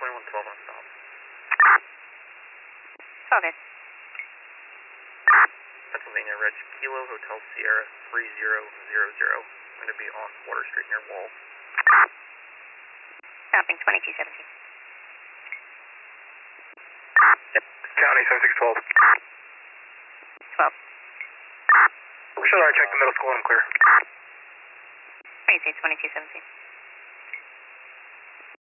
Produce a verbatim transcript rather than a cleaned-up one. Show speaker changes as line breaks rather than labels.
twenty-one twelve on stop.
Okay.
Pennsylvania Reg Kilo Hotel Sierra three zero zero zero. I'm going to be on Water Street near Wall.
Stopping twenty-two seventeen.
Yep. County seven six twelve.
twelve.
Should I check the middle school and I'm clear?
Crazy twenty-two seventeen.